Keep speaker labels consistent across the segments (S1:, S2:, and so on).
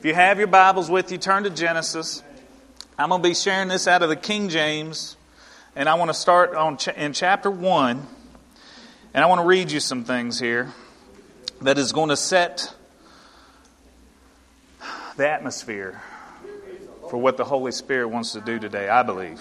S1: If you have your Bibles with you, turn to Genesis. I'm going to be sharing this out of the King James. And I want to start in chapter 1. And I want to read you some things here that is going to set the atmosphere for what the Holy Spirit wants to do today, I believe.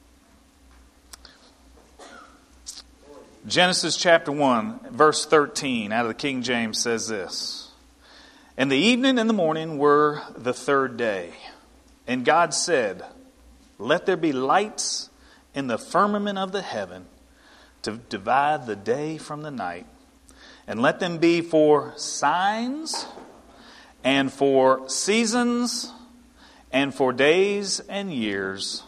S1: Genesis chapter 1, verse 13 out of the King James says this. And the evening and the morning were the third day. And God said, let there be lights in the firmament of the heaven to divide the day from the night. And let them be for signs and for seasons and for days and years.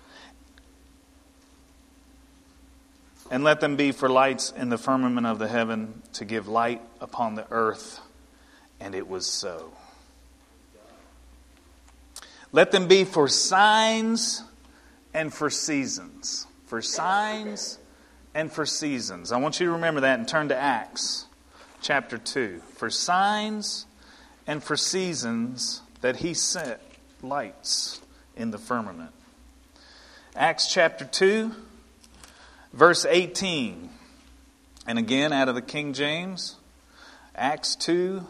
S1: And let them be for lights in the firmament of the heaven to give light upon the earth. And it was so. Let them be for signs and for seasons. For signs and for seasons. I want you to remember that and turn to Acts chapter 2. For signs and for seasons that He set lights in the firmament. Acts chapter 2, verse 18. And again, out of the King James, Acts 2,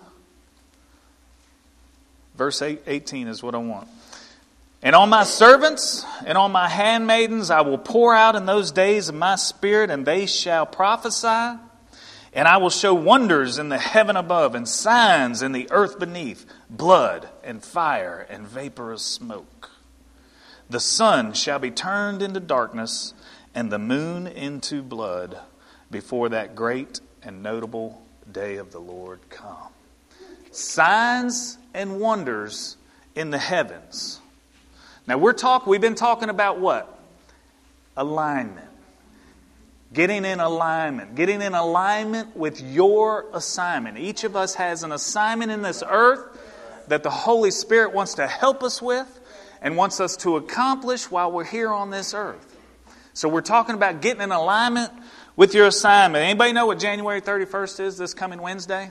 S1: verse 18 is what I want. And on my servants and on my handmaidens I will pour out in those days of my Spirit, and they shall prophesy. And I will show wonders in the heaven above, and signs in the earth beneath, blood and fire and vaporous smoke. The sun shall be turned into darkness, and the moon into blood, before that great and notable day of the Lord come. Signs and wonders in the heavens. Now we've been talking about what? Alignment. Getting in alignment. Getting in alignment with your assignment. Each of us has an assignment in this earth that the Holy Spirit wants to help us with and wants us to accomplish while we're here on this earth. So we're talking about getting in alignment with your assignment. Anybody know what January 31st is this coming Wednesday?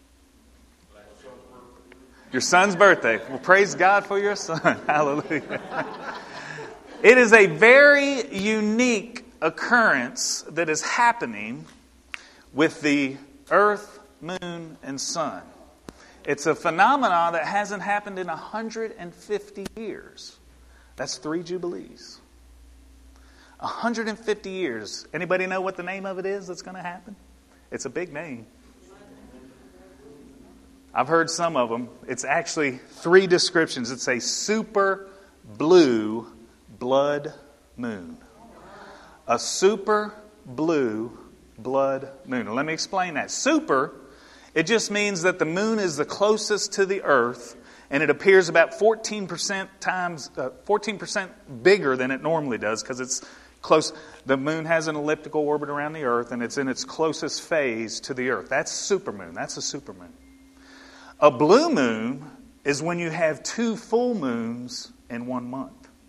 S1: Your son's birthday. Well, praise God for your son. Hallelujah. It is a very unique occurrence that is happening with the earth, moon, and sun. It's a phenomenon that hasn't happened in 150 years. That's 3 Jubilees. 150 years. Anybody know what the name of it is that's going to happen? It's a big name. I've heard some of them. It's actually 3 descriptions. It's a super blue blood moon. A super blue blood moon. Let me explain that. Super, it just means that the moon is the closest to the earth, and it appears about 14% bigger than it normally does because it's close. The moon has an elliptical orbit around the earth, and it's in its closest phase to the earth. That's supermoon. That's a supermoon. A blue moon is when you have 2 full moons in 1 month.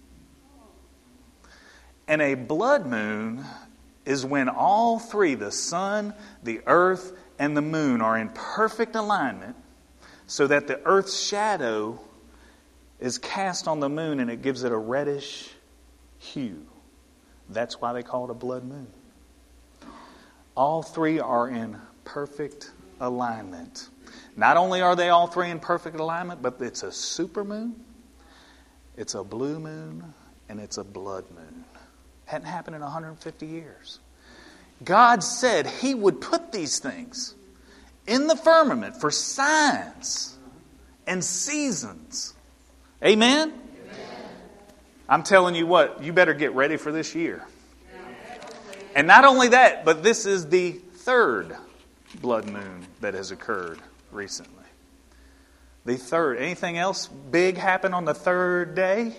S1: And a blood moon is when all 3, the sun, the earth, and the moon, are in perfect alignment so that the earth's shadow is cast on the moon and it gives it a reddish hue. That's why they call it a blood moon. All 3 are in perfect alignment. Not only are they all 3 in perfect alignment, but it's a supermoon, it's a blue moon, and it's a blood moon. Hadn't happened in 150 years. God said He would put these things in the firmament for signs and seasons. Amen? Amen. I'm telling you what, you better get ready for this year. And not only that, but this is the 3rd blood moon that has occurred recently. The 3rd. Anything else big happen on the 3rd day?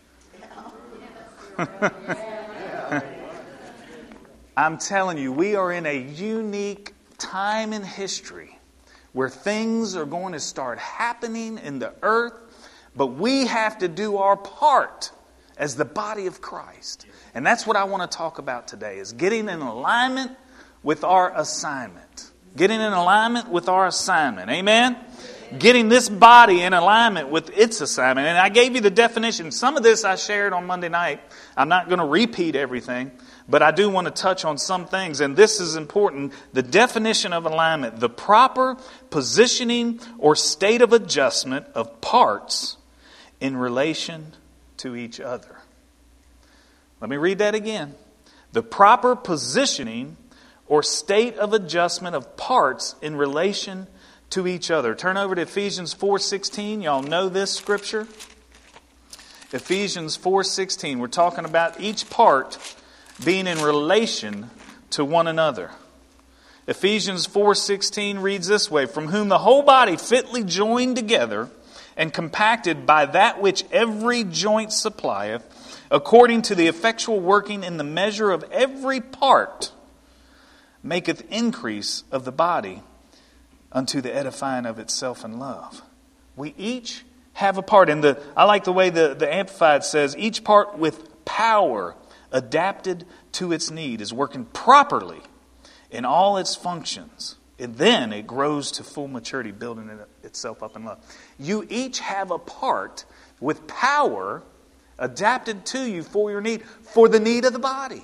S1: I'm telling you, we are in a unique time in history where things are going to start happening in the earth, but we have to do our part as the body of Christ. And that's what I want to talk about today, is getting in alignment with our assignment. Getting in alignment with our assignment. Amen? Getting this body in alignment with its assignment. And I gave you the definition. Some of this I shared on Monday night. I'm not going to repeat everything, but I do want to touch on some things. And this is important. The definition of alignment: the proper positioning or state of adjustment of parts in relation to each other. Let me read that again. The proper positioning or state of adjustment of parts in relation to each other. Turn over to Ephesians 4:16. Y'all know this scripture. Ephesians 4:16. We're talking about each part being in relation to one another. Ephesians 4:16 reads this way: from whom the whole body fitly joined together and compacted by that which every joint supplieth, according to the effectual working in the measure of every part, maketh increase of the body unto the edifying of itself in love. We each have a part. And I like the way the Amplified says, each part with power adapted to its need is working properly in all its functions. And then it grows to full maturity, building itself up in love. You each have a part with power adapted to you for your need, for the need of the body.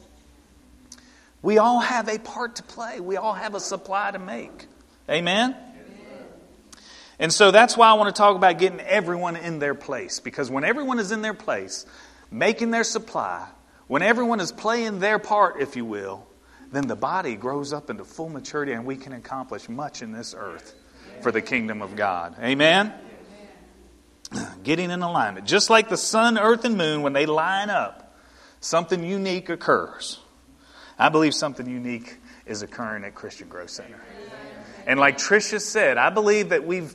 S1: We all have a part to play. We all have a supply to make. Amen? And so that's why I want to talk about getting everyone in their place. Because when everyone is in their place, making their supply, when everyone is playing their part, if you will, then the body grows up into full maturity and we can accomplish much in this earth for the kingdom of God. Amen? Getting in alignment. Just like the sun, earth, and moon, when they line up, something unique occurs. I believe something unique is occurring at Christian Growth Center. And like Tricia said, I believe that we've...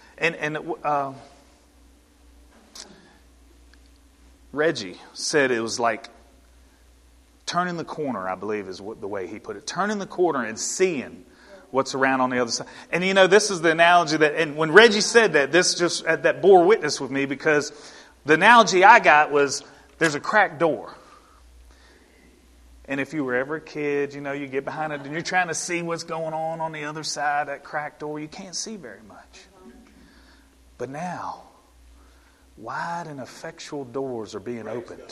S1: Reggie said it was like turning the corner, I believe is the way he put it. Turning the corner and seeing what's around on the other side. And you know, this is the analogy that... And when Reggie said that, that bore witness with me, because the analogy I got was there's a cracked door. And if you were ever a kid, you know, you get behind it and you're trying to see what's going on the other side of that cracked door. You can't see very much. But now, wide and effectual doors are being opened.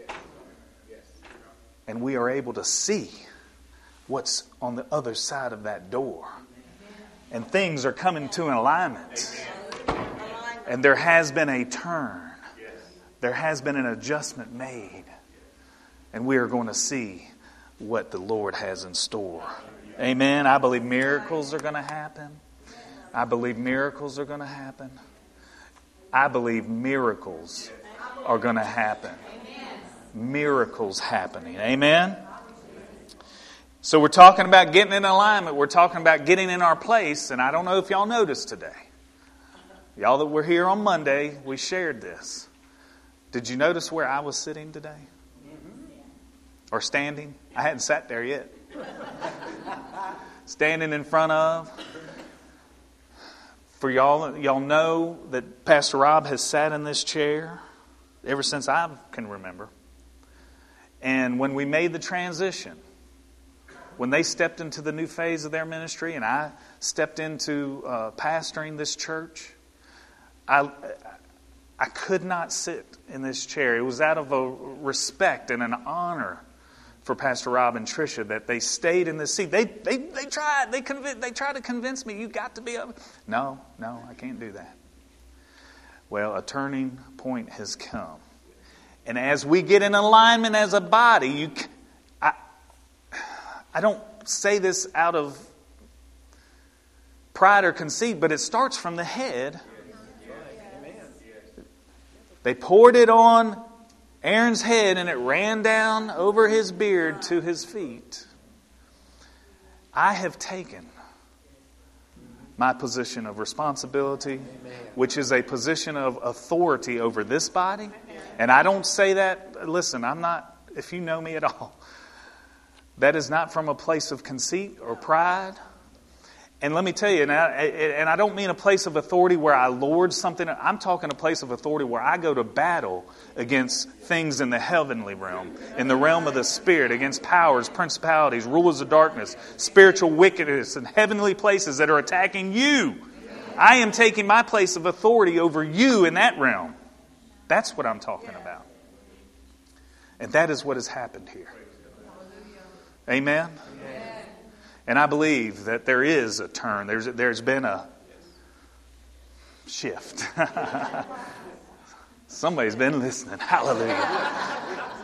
S1: And we are able to see what's on the other side of that door. And things are coming to an alignment. And there has been a turn. There has been an adjustment made. And we are going to see what the Lord has in store. Amen. I believe miracles are going to happen. I believe miracles are going to happen. I believe miracles are going to happen. Miracles happening. Amen. So we're talking about getting in alignment. We're talking about getting in our place. And I don't know if y'all noticed today. Y'all that were here on Monday, we shared this. Did you notice where I was sitting today? Or standing? I hadn't sat there yet. Standing in front of. For y'all know that Pastor Rob has sat in this chair ever since I can remember. And when we made the transition, when they stepped into the new phase of their ministry and I stepped into pastoring this church, I could not sit in this chair. It was out of a respect and an honor for Pastor Rob and Tricia that they stayed in this seat. They tried. They tried to convince me, you got to be up. No, I can't do that. Well, a turning point has come. And as we get in alignment as a body, I don't say this out of pride or conceit, but it starts from the head. They poured it on Aaron's head and it ran down over his beard to his feet. I have taken my position of responsibility, which is a position of authority over this body. And I don't say that, listen, I'm not, if you know me at all, that is not from a place of conceit or pride. And let me tell you, and I don't mean a place of authority where I lord something. I'm talking a place of authority where I go to battle against things in the heavenly realm, in the realm of the spirit, against powers, principalities, rulers of darkness, spiritual wickedness, and heavenly places that are attacking you. I am taking my place of authority over you in that realm. That's what I'm talking about. And that is what has happened here. Amen? And I believe that there is a turn. There's been a shift. Somebody's been listening. Hallelujah.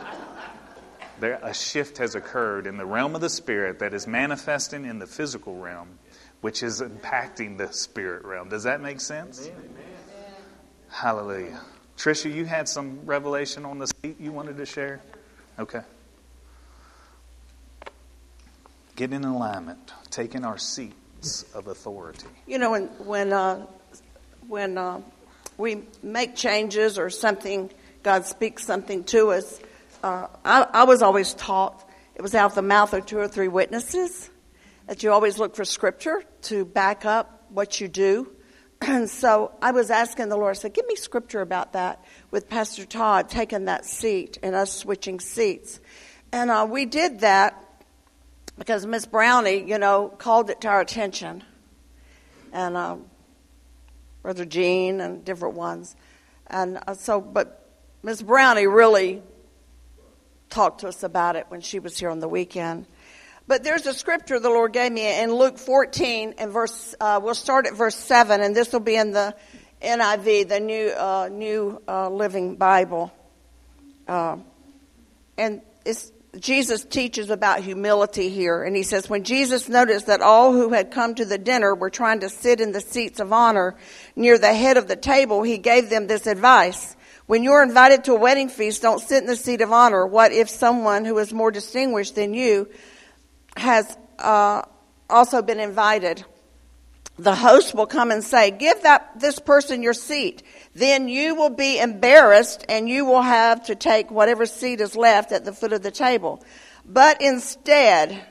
S1: A shift has occurred in the realm of the Spirit that is manifesting in the physical realm, which is impacting the spirit realm. Does that make sense? Amen. Hallelujah. Tricia, you had some revelation on the seat you wanted to share? Okay. Get in alignment, taking our seats of authority.
S2: You know, when we make changes or something, God speaks something to us, I was always taught it was out of the mouth of 2 or 3 witnesses, that you always look for Scripture to back up what you do. And so I was asking the Lord, I said, give me Scripture about that with Pastor Todd taking that seat and us switching seats. And we did that because Miss Brownie, called it to our attention. And Brother Gene and different ones. And but Miss Brownie really talked to us about it when she was here on the weekend. But there's a scripture the Lord gave me in Luke 14 and we'll start at verse 7, and this will be in the NIV, the New Living Bible. And Jesus teaches about humility here, and he says, when Jesus noticed that all who had come to the dinner were trying to sit in the seats of honor near the head of the table, he gave them this advice. When you're invited to a wedding feast, don't sit in the seat of honor. What if someone who is more distinguished than you has also been invited? The host will come and say, give this person your seat. Then you will be embarrassed and you will have to take whatever seat is left at the foot of the table. But instead,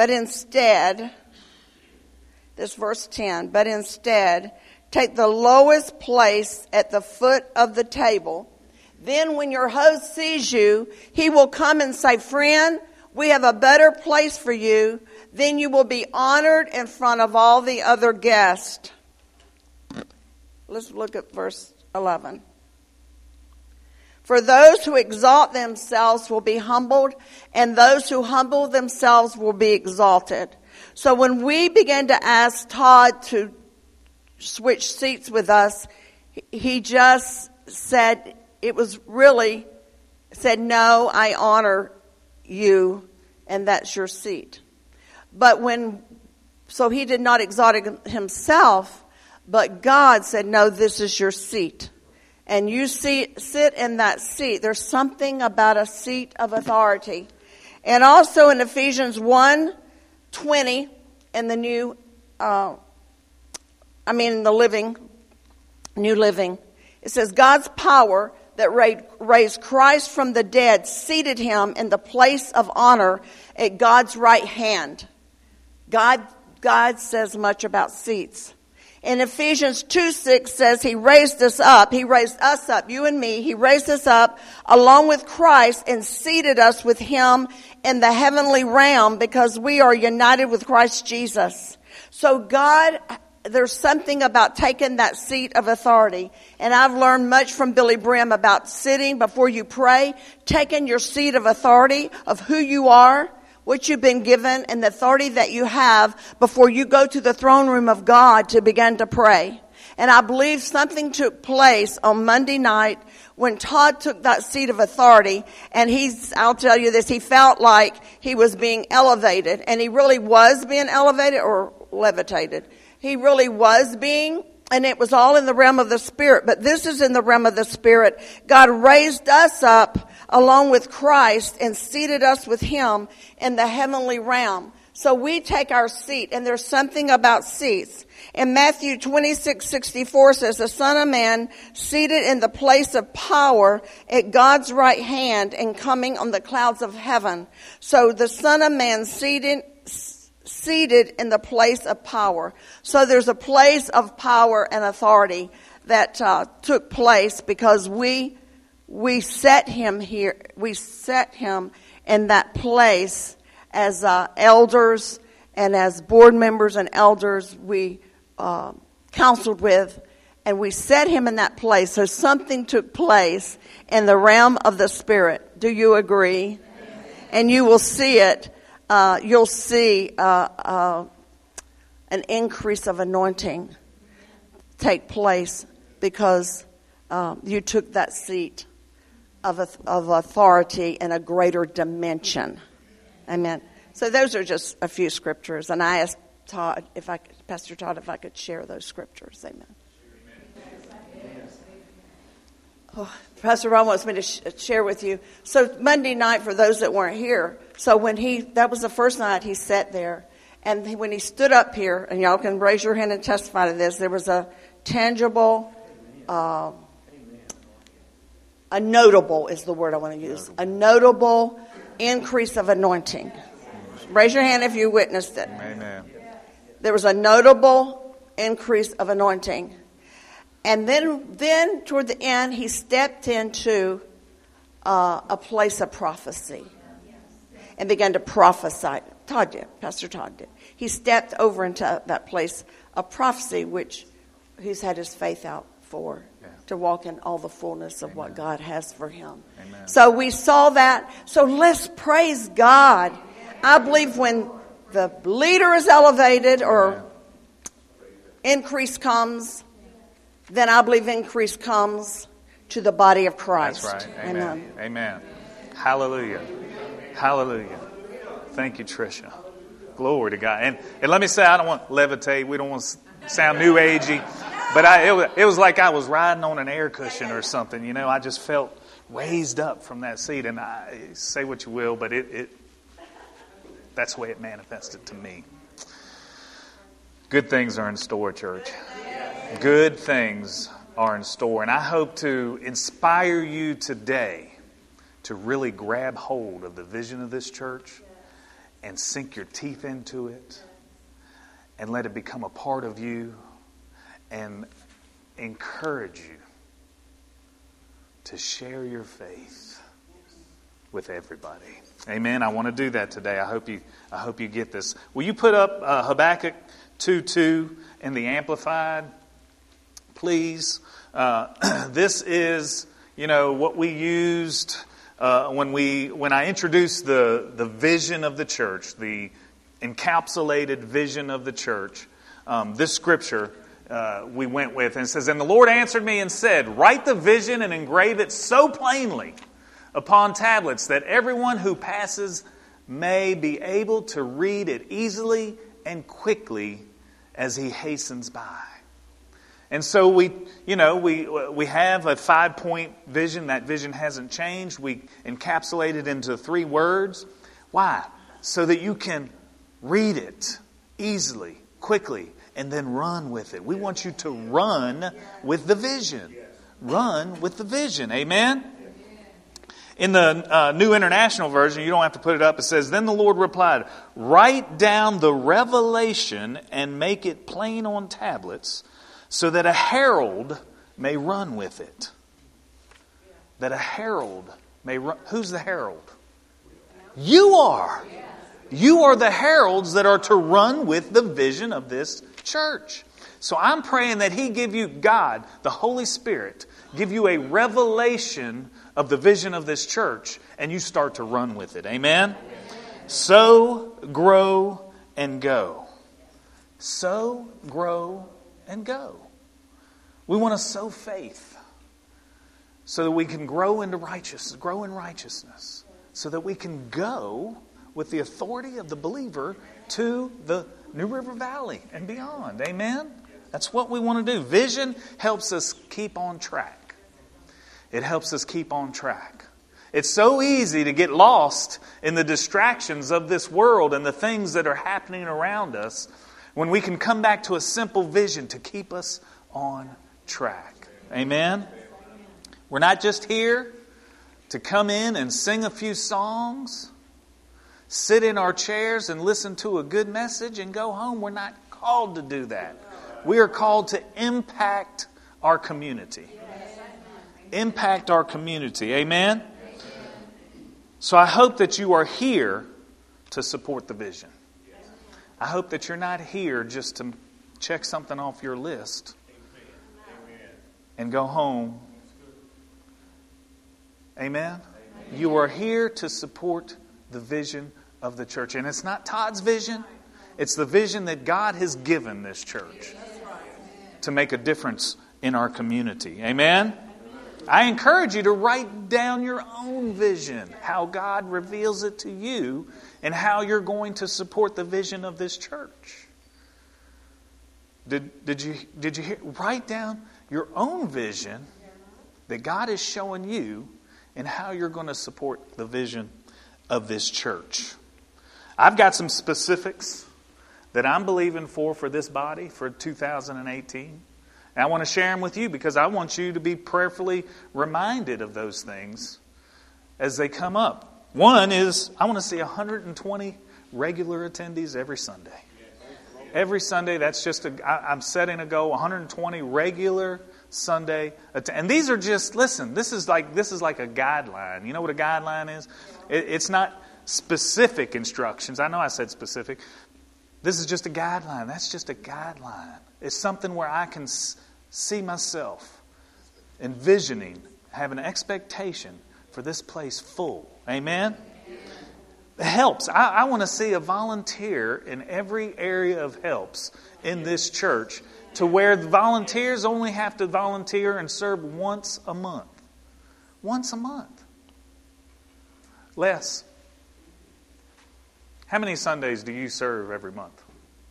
S2: this verse 10, but instead, take the lowest place at the foot of the table. Then when your host sees you, he will come and say, friend, we have a better place for you. Then you will be honored in front of all the other guests. Let's look at verse 11. For those who exalt themselves will be humbled, and those who humble themselves will be exalted. So when we began to ask Todd to switch seats with us, he just said, no, I honor you, and that's your seat. But so he did not exalt himself, but God said, no, this is your seat. And you sit in that seat. There's something about a seat of authority. And also in Ephesians 1:20 in the New Living, it says, God's power that raised Christ from the dead seated him in the place of honor at God's right hand. God says much about seats. In Ephesians 2:6 says he raised us up, you and me. He raised us up along with Christ and seated us with him in the heavenly realm because we are united with Christ Jesus. So there's something about taking that seat of authority. And I've learned much from Billy Brim about sitting before you pray, taking your seat of authority of who you are, what you've been given, and the authority that you have before you go to the throne room of God to begin to pray. And I believe something took place on Monday night when Todd took that seat of authority, and I'll tell you this, he felt like he was being elevated, and he really was being elevated or levitated. He really was being, and it was all in the realm of the Spirit. But this is in the realm of the Spirit. God raised us up along with Christ and seated us with him in the heavenly realm. So we take our seat, and there's something about seats. In Matthew 26:64 says, the Son of Man seated in the place of power at God's right hand and coming on the clouds of heaven. So the Son of Man seated in the place of power. So there's a place of power and authority that took place because we set him here. We set him in that place as elders and as board members and elders. We counseled with, and we set him in that place. So something took place in the realm of the Spirit. Do you agree? And you will see it. You'll see an increase of anointing take place because you took that seat of authority in a greater dimension. Amen. So those are just a few scriptures, and I asked Todd, Pastor Todd, if I could share those scriptures. Amen. Oh, Pastor Ron wants me to share with you. So Monday night, for those that weren't here, so that was the first night he sat there, and when he stood up here, and y'all can raise your hand and testify to this, there was a tangible, a notable is the word I want to use, a notable increase of anointing. Raise your hand if you witnessed it.
S1: Amen.
S2: There was a notable increase of anointing. And then toward the end, he stepped into a place of prophecy and began to prophesy. Todd did. Pastor Todd did. He stepped over into that place of prophecy, which he's had his faith out for, to walk in all the fullness of what God has for him. Amen. So we saw that. So let's praise God. I believe when the leader is elevated or increase comes, then I believe increase comes to the body of Christ.
S1: That's right. Amen. Amen. Hallelujah. Hallelujah. Thank you, Tricia. Glory to God. And let me say, I don't want to levitate. We don't want to sound new agey. But it was like I was riding on an air cushion or something. You know, I just felt raised up from that seat. And say what you will, but that's the way it manifested to me. Good things are in store, church. Good things are in store. And I hope to inspire you today to really grab hold of the vision of this church and sink your teeth into it and let it become a part of you and encourage you to share your faith with everybody. Amen. I want to do that today. I hope you get this. Will you put up Habakkuk 2:2 in the Amplified, please? This is, what we used when I introduced the vision of the church, the encapsulated vision of the church. This scripture we went with, and it says, "And the Lord answered me and said, write the vision and engrave it so plainly upon tablets that everyone who passes may be able to read it easily and quickly as he hastens by." And so we have a 5-point vision. That vision hasn't changed. We encapsulate it into 3 words. Why? So that you can read it easily, quickly, and then run with it. We want you to run with the vision. Run with the vision. Amen? In the New International Version, you don't have to put it up. It says, "Then the Lord replied, write down the revelation and make it plain on tablets so that a herald may run with it." That a herald may run. Who's the herald? You are. You are the heralds that are to run with the vision of this church. So I'm praying that He give you, God, the Holy Spirit, give you a revelation of the vision of this church, and you start to run with it. Amen? Sow, grow, and go. Sow, grow, and go. We want to sow faith so that we can grow into righteousness, grow in righteousness, so that we can go with the authority of the believer to the New River Valley and beyond. Amen? That's what we want to do. Vision helps us keep on track. It helps us keep on track. It's so easy to get lost in the distractions of this world and the things that are happening around us when we can come back to a simple vision to keep us on track. Amen? We're not just here to come in and sing a few songs, sit in our chairs and listen to a good message and go home. We're not called to do that. We are called to impact our community. Impact our community. Amen? So I hope that you are here to support the vision. I hope that you're not here just to check something off your list and go home. Amen? You are here to support the vision of the church. And it's not Todd's vision. It's the vision that God has given this church to make a difference in our community. Amen? I encourage you to write down your own vision, how God reveals it to you, and how you're going to support the vision of this church. Did you hear? Write down your own vision that God is showing you and how you're going to support the vision of this church. I've got some specifics that I'm believing for this body for 2018. And I want to share them with you because I want you to be prayerfully reminded of those things as they come up. One is I want to see 120 regular attendees every Sunday. Every Sunday, that's just I'm setting a goal, 120 regular Sunday. And these are just, listen, this is like a guideline. You know what a guideline is? It's not specific instructions. I know I said specific. This is just a guideline. That's just a guideline. It's something where I can see myself envisioning, have an expectation for this place full. Amen? Helps. I want to see a volunteer in every area of helps in this church to where the volunteers only have to volunteer and serve once a month. Once a month. Les, how many Sundays do you serve every month?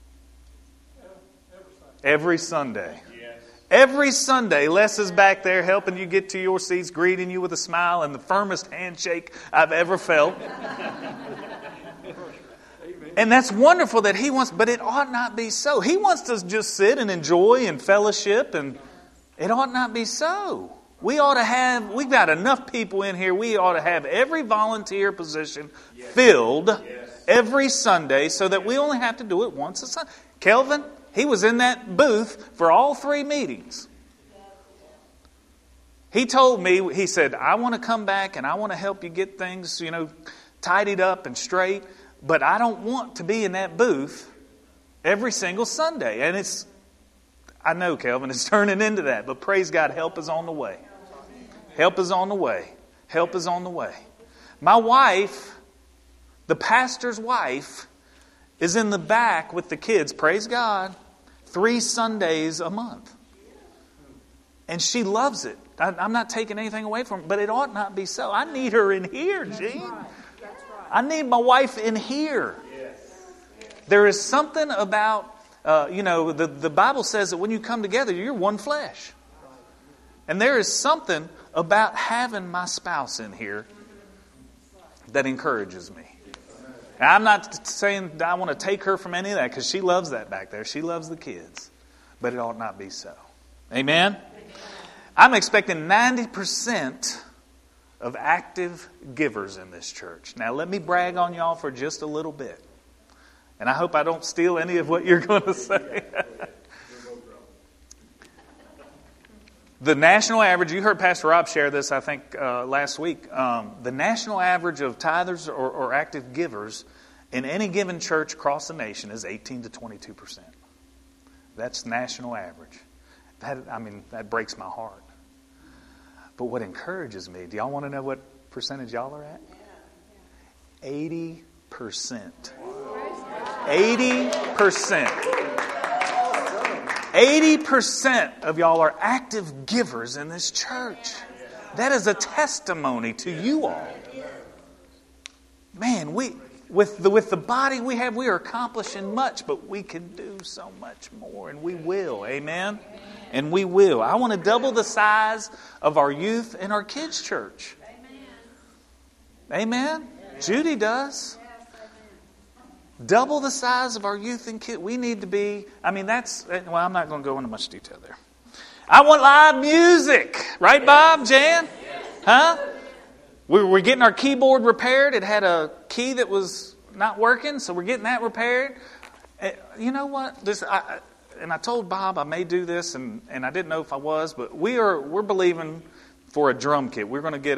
S1: Every Sunday. Every Sunday, Les is back there helping you get to your seats, greeting you with a smile and the firmest handshake I've ever felt. And that's wonderful that he wants, but it ought not be so. He wants to just sit and enjoy and fellowship, and it ought not be so. We've got enough people in here, we ought to have every volunteer position filled every Sunday so that we only have to do it once a Sunday. Kelvin, he was in that booth for all 3 meetings. He told me, he said, I want to come back and I want to help you get things, tidied up and straight. But I don't want to be in that booth every single Sunday. And I know, Kelvin, it's turning into that. But praise God, help is on the way. Help is on the way. Help is on the way. My wife, the pastor's wife, is in the back with the kids, praise God, 3 Sundays a month. And she loves it. I'm not taking anything away from her, but it ought not be so. I need her in here, Gene. I need my wife in here. There is something about, the Bible says that when you come together, you're one flesh. And there is something about having my spouse in here that encourages me. And I'm not saying that I want to take her from any of that because she loves that back there. She loves the kids. But it ought not be so. Amen? I'm expecting 90% of active givers in this church. Now, let me brag on y'all for just a little bit. And I hope I don't steal any of what you're going to say. The national average, you heard Pastor Rob share this, I think, last week. The national average of tithers or active givers in any given church across the nation is 18 to 22%. That's national average. That breaks my heart. But what encourages me, do y'all want to know what percentage y'all are at? 80%. 80%. 80% of y'all are active givers in this church. That is a testimony to you all. Man, with the body we have, we are accomplishing much, but we can do so much more, and we will. Amen? And we will. I want to double the size of our youth and our kids' church. Amen? Judy does. Double the size of our youth and kids. We need to be, I'm not going to go into much detail there. I want live music. Right, Bob, Jan? Huh? We're getting our keyboard repaired. It had a key that was not working, so we're getting that repaired. You know what? And I told Bob I may do this, and I didn't know if I was, but we're believing for a drum kit. We're going to get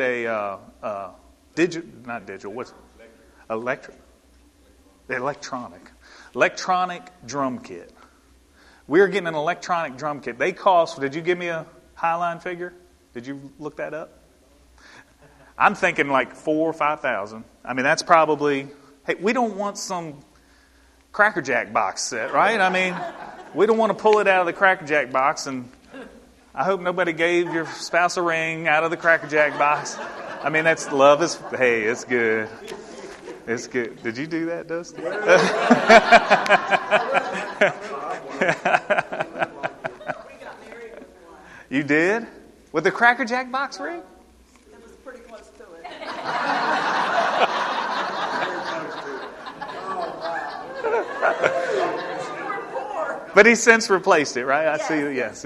S1: electronic drum kit. We're getting an electronic drum kit. They cost, did you give me a Highline figure? Did you look that up? I'm thinking like $4,000 or $5,000. I mean, that's probably, hey, we don't want some Cracker Jack box set, right? I mean, we don't want to pull it out of the Cracker Jack box, and I hope nobody gave your spouse a ring out of the Cracker Jack box. I mean, that's love is, hey, it's good. It's good. Did you do that, Dusty? You did? With the Cracker Jack box ring?
S2: It was pretty close to it.
S1: But he since replaced it, right? I see. Yes.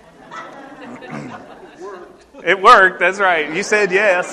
S1: It worked. That's right. You said yes.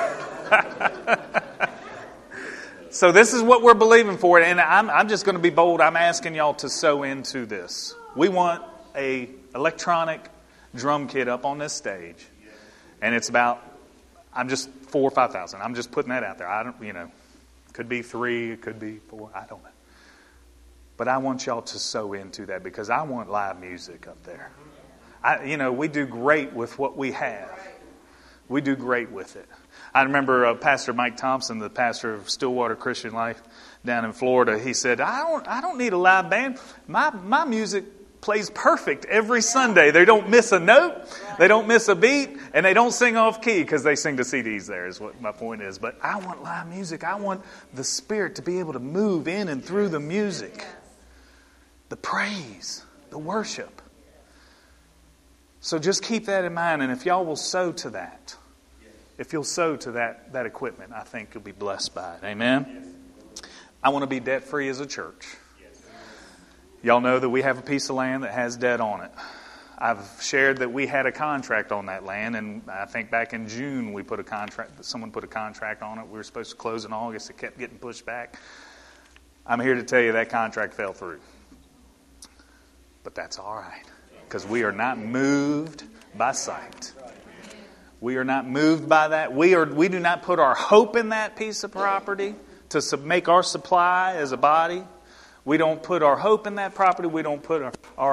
S1: So this is what we're believing for. And I'm just going to be bold. I'm asking y'all to sow into this. We want a electronic drum kit up on this stage. And it's about, I'm just $4,000 or $5,000. I'm just putting that out there. I don't, could be 3, it could be 4. I don't know. But I want y'all to sow into that because I want live music up there. We do great with what we have. We do great with it. I remember Pastor Mike Thompson, the pastor of Stillwater Christian Life down in Florida. He said, I don't need a live band. My music plays perfect every Sunday. They don't miss a note, they don't miss a beat, and they don't sing off key because they sing to CDs there is what my point is. But I want live music. I want the Spirit to be able to move in and through the music. The praise, the worship. So just keep that in mind, and if y'all will sow to that, if you'll sow to that equipment, I think you'll be blessed by it. Amen? I want to be debt-free as a church. Y'all know that we have a piece of land that has debt on it. I've shared that we had a contract on that land, and I think back in June someone put a contract on it. We were supposed to close in August. It kept getting pushed back. I'm here to tell you that contract fell through. But that's all right, because we are not moved by sight. We are not moved by that. We do not put our hope in that piece of property to make our supply as a body. We don't put our hope in that property. We don't put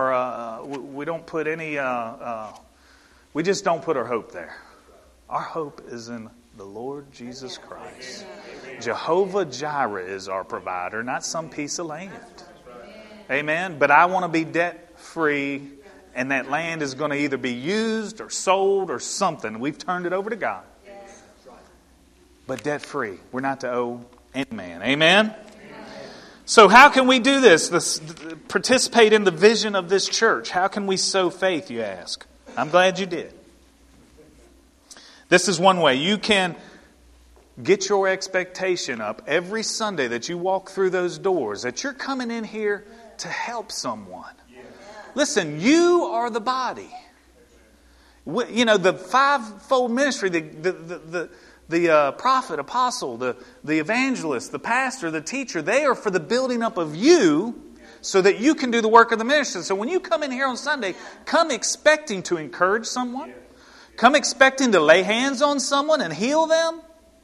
S1: we just don't put our hope there. Our hope is in the Lord Jesus Christ. Jehovah Jireh is our provider, not some piece of land. Amen. But I want to be debt-free, and that land is going to either be used or sold or something. We've turned it over to God. But debt-free. We're not to owe any man. Amen. So how can we do this? Participate in the vision of this church. How can we sow faith, you ask? I'm glad you did. This is one way. You can get your expectation up every Sunday that you walk through those doors, that you're coming in here to help someone. Listen, you are the body. The fivefold ministry, the prophet, apostle, the evangelist, the pastor, the teacher, they are for the building up of you so that you can do the work of the ministry. So when you come in here on Sunday, come expecting to encourage someone. Come expecting to lay hands on someone and heal them.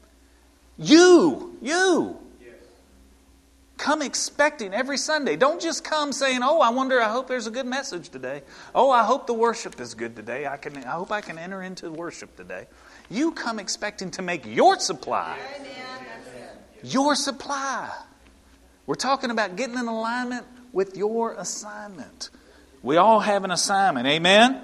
S1: You. Come expecting every Sunday. Don't just come saying, I hope there's a good message today. Oh, I hope the worship is good today. I hope I can enter into worship today. You come expecting to make your supply. Your supply. We're talking about getting in alignment with your assignment. We all have an assignment. Amen?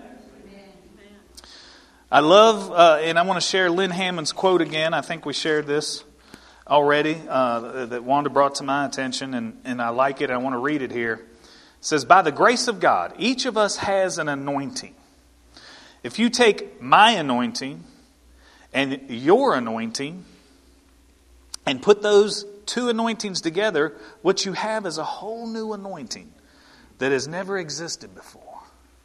S1: I love, and I want to share Lynn Hammond's quote again. I think we shared this already, that Wanda brought to my attention, and I like it. I want to read it here. It says, by the grace of God, each of us has an anointing. If you take my anointing and your anointing and put those two anointings together, what you have is a whole new anointing that has never existed before.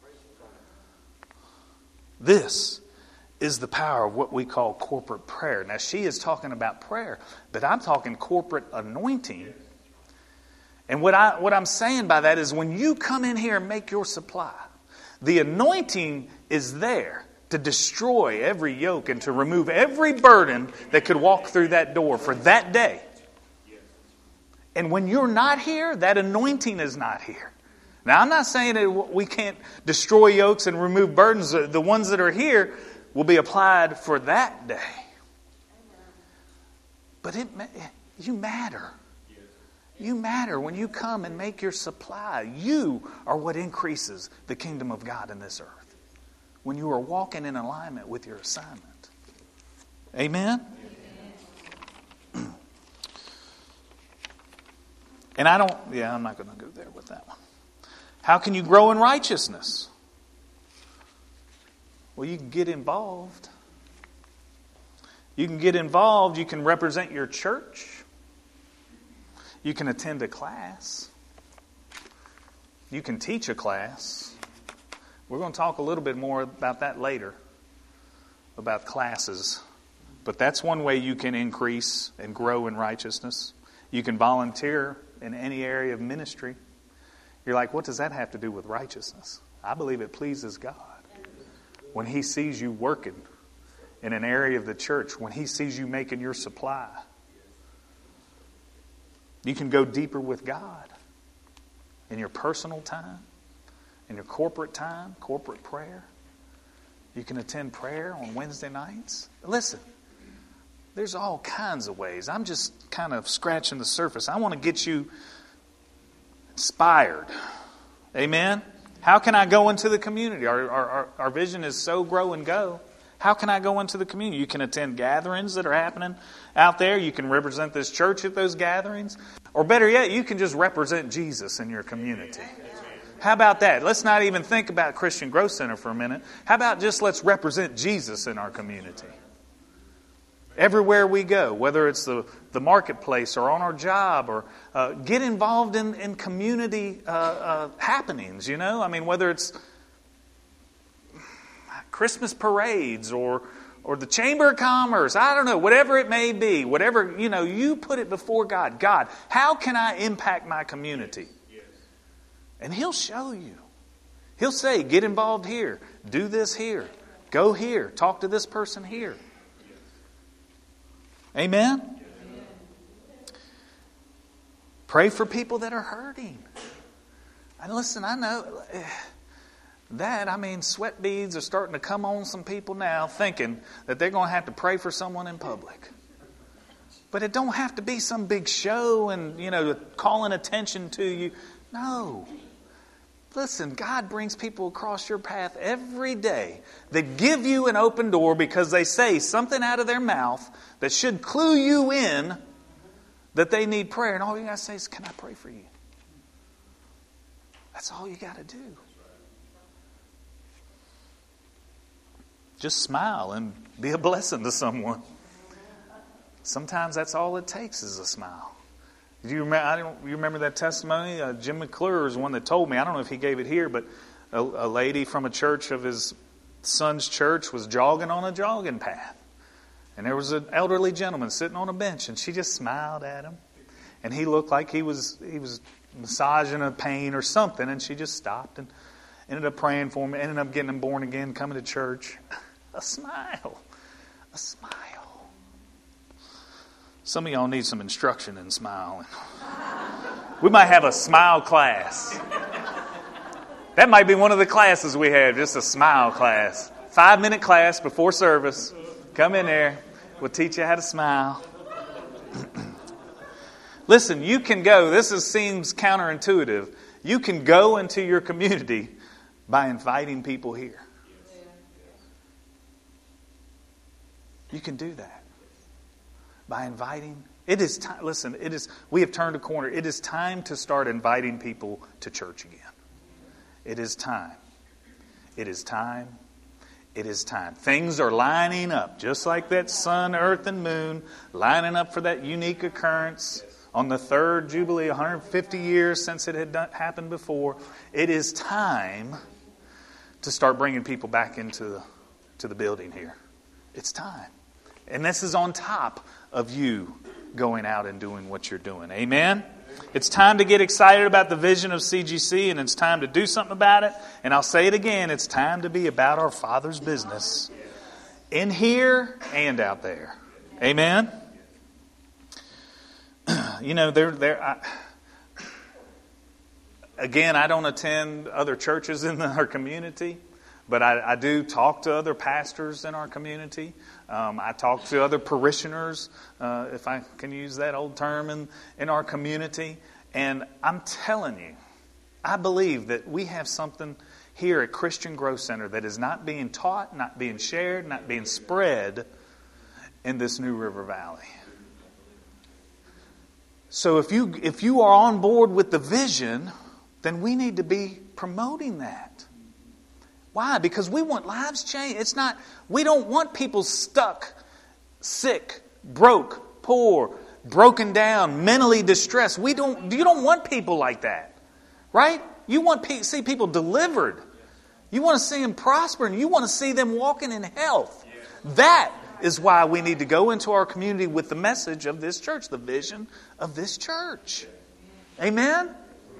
S1: This is the power of what we call corporate prayer. Now, she is talking about prayer, but I'm talking corporate anointing. And what I'm saying by that is when you come in here and make your supply, the anointing is there to destroy every yoke and to remove every burden that could walk through that door for that day. And when you're not here, that anointing is not here. Now, I'm not saying that we can't destroy yokes and remove burdens. The ones that are here will be applied for that day. But you matter. You matter when you come and make your supply. You are what increases the kingdom of God in this earth. When you are walking in alignment with your assignment. Amen? And I'm not going to go there with that one. How can you grow in righteousness? Well, you can get involved. You can get involved. You can represent your church. You can attend a class. You can teach a class. We're going to talk a little bit more about that later, about classes. But that's one way you can increase and grow in righteousness. You can volunteer in any area of ministry. You're like, what does that have to do with righteousness? I believe it pleases God. When He sees you working in an area of the church, when He sees you making your supply, you can go deeper with God in your personal time, in your corporate time, corporate prayer. You can attend prayer on Wednesday nights. Listen, there's all kinds of ways. I'm just kind of scratching the surface. I want to get you inspired. Amen? How can I go into the community? Our vision is so grow and go. How can I go into the community? You can attend gatherings that are happening out there. You can represent this church at those gatherings. Or better yet, you can just represent Jesus in your community. How about that? Let's not even think about Christian Growth Center for a minute. How about just let's represent Jesus in our community? Everywhere we go, whether it's the marketplace or on our job, or get involved in community happenings, you know? I mean, whether it's Christmas parades or the Chamber of Commerce, I don't know, whatever it may be, whatever, you know, you put it before God. God, how can I impact my community? And He'll show you. He'll say, get involved here, do this here, go here, talk to this person here. Amen? Pray for people that are hurting. And listen, I know sweat beads are starting to come on some people now, thinking that they're going to have to pray for someone in public. But it don't have to be some big show and, you know, calling attention to you. No. Listen, God brings people across your path every day that give you an open door because they say something out of their mouth that should clue you in that they need prayer. And all you got to say is, can I pray for you? That's all you got to do. Just smile and be a blessing to someone. Sometimes that's all it takes is a smile. You remember that testimony? Jim McClure is one that told me. I don't know if he gave it here, but a lady from a church of his son's church was jogging on a jogging path. And there was an elderly gentleman sitting on a bench, and she just smiled at him. And he looked like he was massaging a pain or something, and she just stopped and ended up praying for him, ended up getting him born again, coming to church. A smile. A smile. Some of y'all need some instruction in smiling. We might have a smile class. That might be one of the classes we have, just a smile class. 5-minute class before service. Come in there. We'll teach you how to smile. Listen, you can go. Seems counterintuitive. You can go into your community by inviting people here. You can do that. By inviting. It is time. Listen, we have turned a corner. It is time to start inviting people to church again. It is time. It is time. It is time. Things are lining up, just like that sun, earth, and moon, lining up for that unique occurrence on the third Jubilee, 150 years since it had happened before. It is time to start bringing people back into the building here. It's time. And this is on top of you going out and doing what you're doing. Amen? It's time to get excited about the vision of CGC, and it's time to do something about it. And I'll say it again, it's time to be about our Father's business. In here and out there. Amen? You know, Again, I don't attend other churches in our community, but I do talk to other pastors in our community. I talk to other parishioners, if I can use that old term, in our community. And I'm telling you, I believe that we have something here at Christian Growth Center that is not being taught, not being shared, not being spread in this New River Valley. So if you are on board with the vision, then we need to be promoting that. Why? Because we want lives changed. We don't want people stuck, sick, broke, poor, broken down, mentally distressed. You don't want people like that. Right? You want to see people delivered. You want to see them prosper, and you want to see them walking in health. That is why we need to go into our community with the message of this church, the vision of this church. Amen?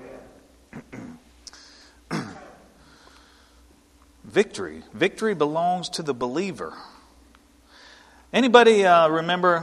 S1: Victory. Victory belongs to the believer. Anybody remember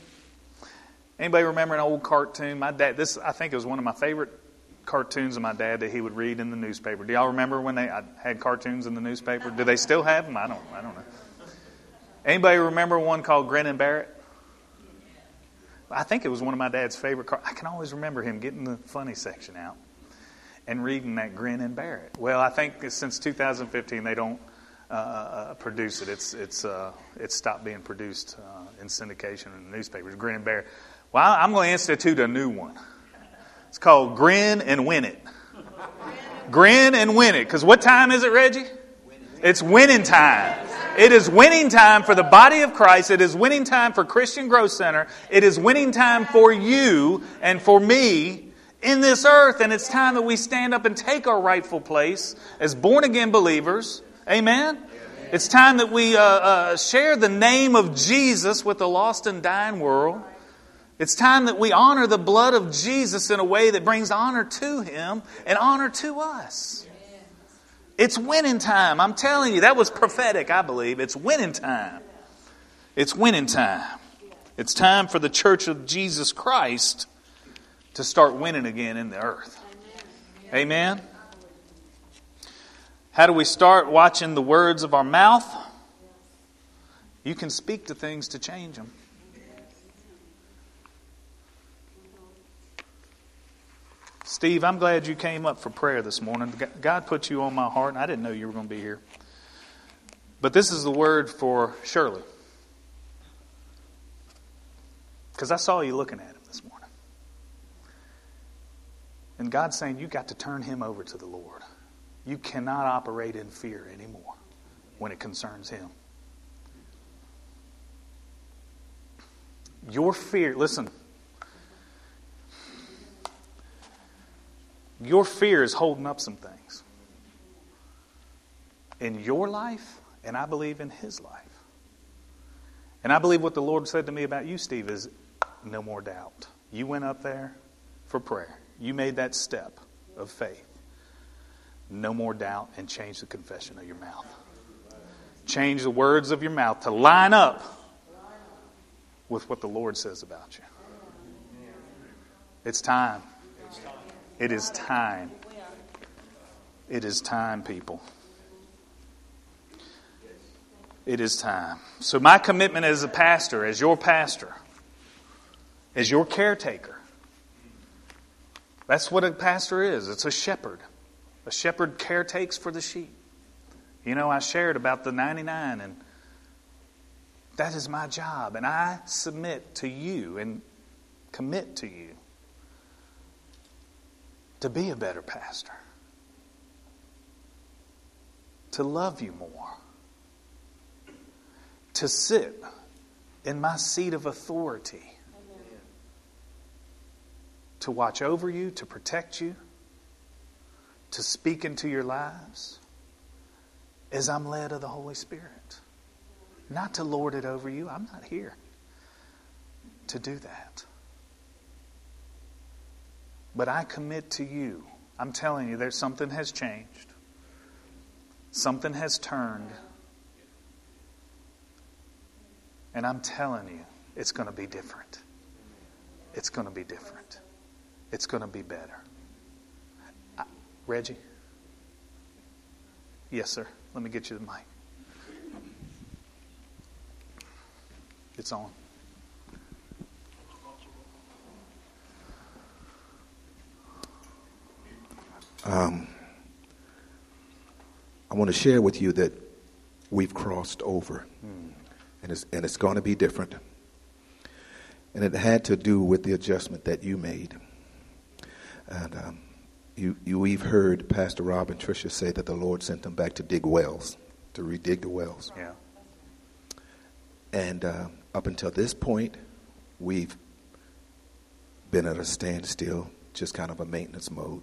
S1: an old cartoon? My dad, I think it was one of my favorite cartoons of my dad that he would read in the newspaper. Do y'all remember when I had cartoons in the newspaper? Do they still have them? I don't know. Anybody remember one called Grin and Bear It? I think it was one of my dad's favorite I can always remember him getting the funny section out and reading that Grin and Bear It. Well, I think since 2015 they don't produce it. It's stopped being produced in syndication in the newspapers. Grin and Bear It. Well, I'm going to institute a new one. It's called Grin and Win It. Grin and win it. Because what time is it, Reggie? It's winning time. It is winning time for the body of Christ. It is winning time for Christian Growth Center. It is winning time for you and for me in this earth. And it's time that we stand up and take our rightful place as born-again believers. Amen? It's time that we share the name of Jesus with the lost and dying world. It's time that we honor the blood of Jesus in a way that brings honor to Him and honor to us. It's winning time. I'm telling you, that was prophetic, I believe. It's winning time. It's winning time. It's time for the church of Jesus Christ to start winning again in the earth. Amen? How do we start? Watching the words of our mouth. You can speak to things to change them. Steve, I'm glad you came up for prayer this morning. God put you on my heart, and I didn't know you were going to be here. But this is the word for Shirley. Because I saw you looking at him this morning. And God's saying you got to turn him over to the Lord. You cannot operate in fear anymore when it concerns him. Your fear, listen. Your fear is holding up some things in your life, and I believe in his life. And I believe what the Lord said to me about you, Steve, is no more doubt. You went up there for prayer. You made that step of faith. No more doubt, and change the confession of your mouth. Change the words of your mouth to line up with what the Lord says about you. It's time. It is time. It is time, people. It is time. So my commitment as a pastor, as your caretaker, that's what a pastor is. It's a shepherd. A shepherd caretakes for the sheep. You know, I shared about the 99, and that is my job. And I submit to you and commit to you to be a better pastor, to love you more, to sit in my seat of authority, to watch over you, to protect you, to speak into your lives as I'm led of the Holy Spirit. Not to lord it over you. I'm not here to do that. But I commit to you. I'm telling you, there's something has changed. Something has turned. And I'm telling you, it's going to be different. It's going to be different. It's going to be better. Reggie? Yes, sir. Let me get you the mic. It's on.
S3: I want to share with you that we've crossed over, and it's going to be different. And it had to do with the adjustment that you made. And we've heard Pastor Rob and Tricia say that the Lord sent them back to dig wells, to redig the wells.
S1: Yeah.
S3: And up until this point, we've been at a standstill, just kind of a maintenance mode.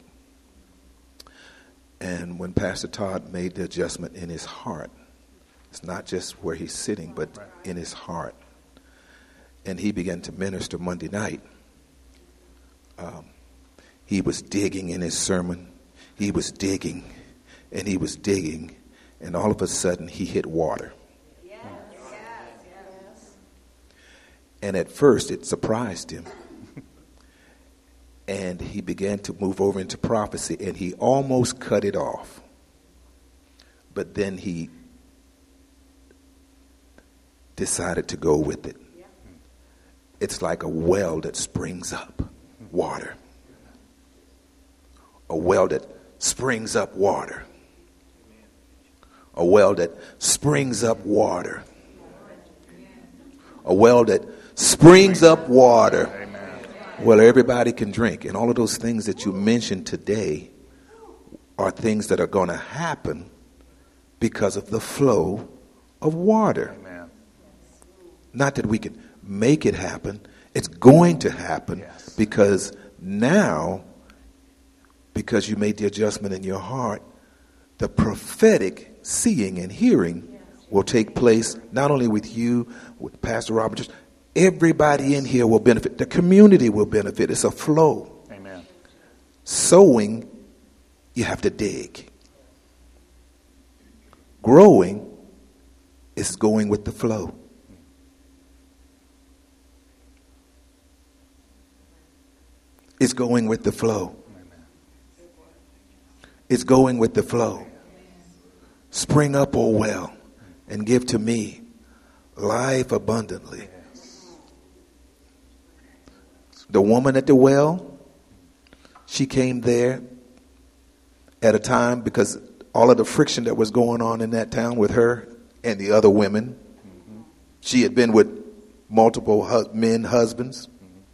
S3: And when Pastor Todd made the adjustment in his heart, it's not just where he's sitting, but in his heart. And he began to minister Monday night. He was digging in his sermon. He was digging, and he was digging, and all of a sudden he hit water. Yes. Yes. And at first it surprised him. And he began to move over into prophecy, and he almost cut it off. But then he decided to go with it. It's like a well that springs up water. A well that springs up water. A well that springs up water. A well that springs up water. Well, everybody can drink. And all of those things that you mentioned today are things that are going to happen because of the flow of water.
S1: Amen.
S3: Not that we can make it happen. It's going to happen because now, because you made the adjustment in your heart, the prophetic seeing and hearing will take place not only with you, with Pastor Robert, everybody in here will benefit. The community will benefit. It's a flow.
S1: Amen.
S3: Sowing, you have to dig. Growing is going with the flow. It's going with the flow. It's going with the flow. Spring up, O well, and give to me life abundantly. The woman at the well, she came there at a time because all of the friction that was going on in that town with her and the other women. She had been with multiple men, husbands.